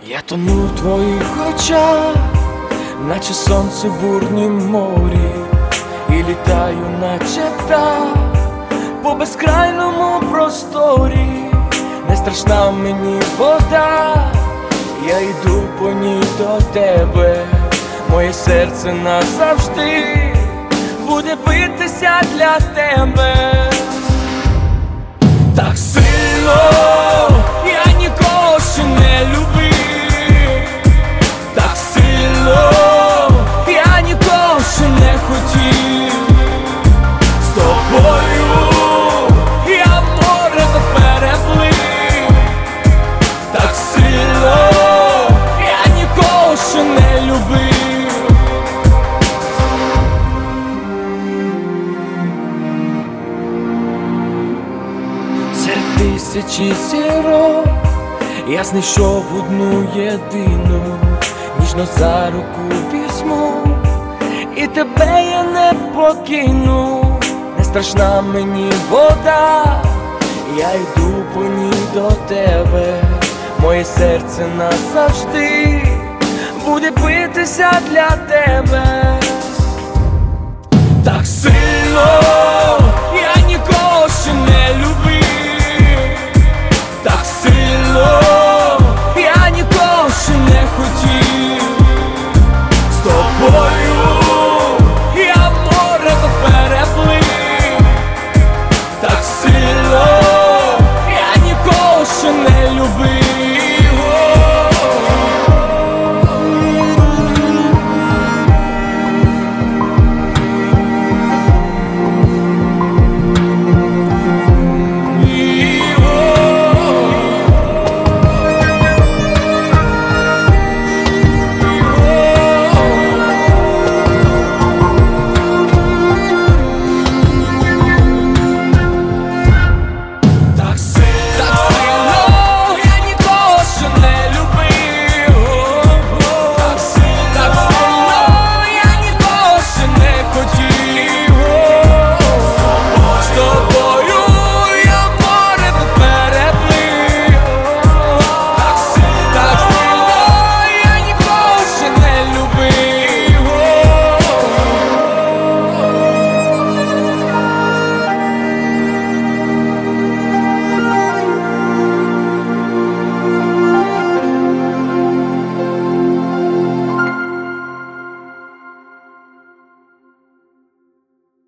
Я тону в твоїх очах, наче сонце в бурнім морі, і літаю, наче птах, по безкрайному просторі. Не страшна мені вода, я йду по ній до тебе. Моє серце назавжди буде битися для тебе. Так сильно я нікого ще не любив, так сильно я нікого ще не хотів. З тобою я море переплив, так сильно я нікого ще не любив. Серед тисячі зірок я знайшов одну єдину, ніжно за руку візьму, і тебе я не покину. Не страшна мені вода, я йду по ній до тебе. Моє серце назавжди буде битися для тебе. Так сильно